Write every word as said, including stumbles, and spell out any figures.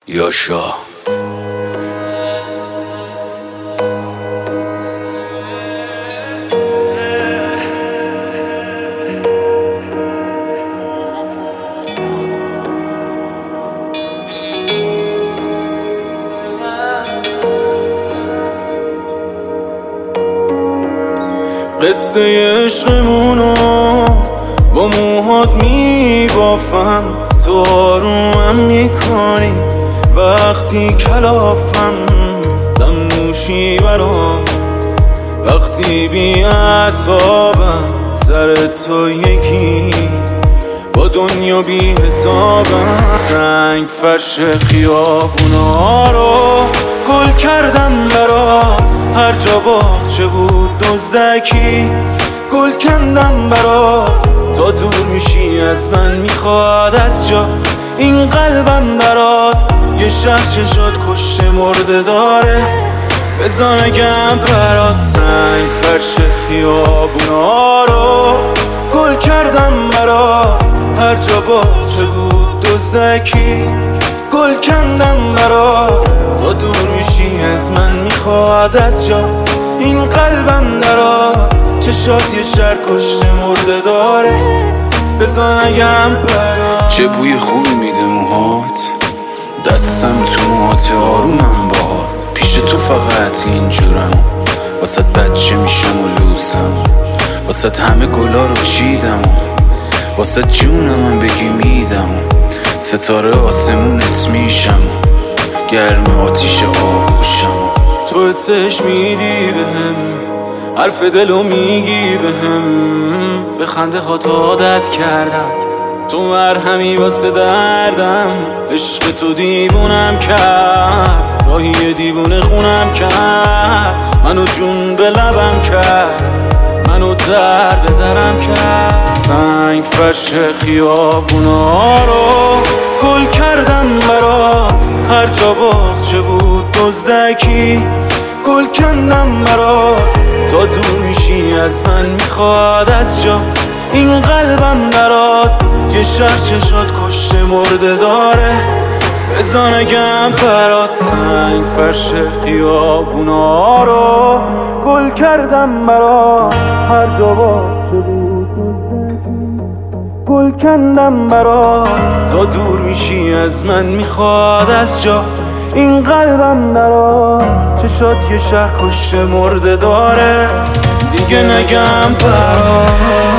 یاشا قصه عشقمونو با موهات میبافم، تو آرومم میکنی وقتی کلافم، دم نوشی برام وقتی بی اعصابم، سر تو یکی با دنیا بی حسابم. رنگ فرش خیابونا رو گل کردم برات، هر جا باغچه بود دزدکی گل کندم برات. تا دور میشی از من میخواد از جا این قلبم برات. یه شهر چشات کشته مرده داره بزا نگم برات. سنگ فرش خیابونا رو گل کردم برات، هر جا باغچه بود دزدکی گل کندم برات. تا دور میشی از من میخواد از جا این قلبم درات. چشات یه شهر کشته مرده داره بزا نگم برات. چه بوی خوبی میده موهات، دستم تو موهات آرومم باهات. پیش تو فقط اینجورم، واسه بچه میشم و لوسم، واسه همه گلا رو چیدم، واسه جونم هم بگی میدم، ستاره آسمونت میشم، گرم آتیش آغوشم. تو حسش میدی بهم، حرف دلو میگی بهم، به خنده هات عادت کردم، تو مرهمی واسه دردم. عشق تو دیوونم کرد، راهی دیوونه خونم کرد، منو جون به لبم کرد، منو درد درم کرد. سنگ فرش خیابونا رو گل کردم برات، هر جا باغچه بود دزدکی گل کندم برات. تا دور میشی از من میخواد از جا این قلبم برات. یه شهر چشات کشته مرده داره بزا نگم برات. سنگ فرش خیابونا رو گل کردم برات، هر جا باغچه بود دزدکی گل کندم برات. تا دور میشی از من میخواد از جا این قلبم درات. چشات یه شهر کشته مرده داره دیگه نگم برات.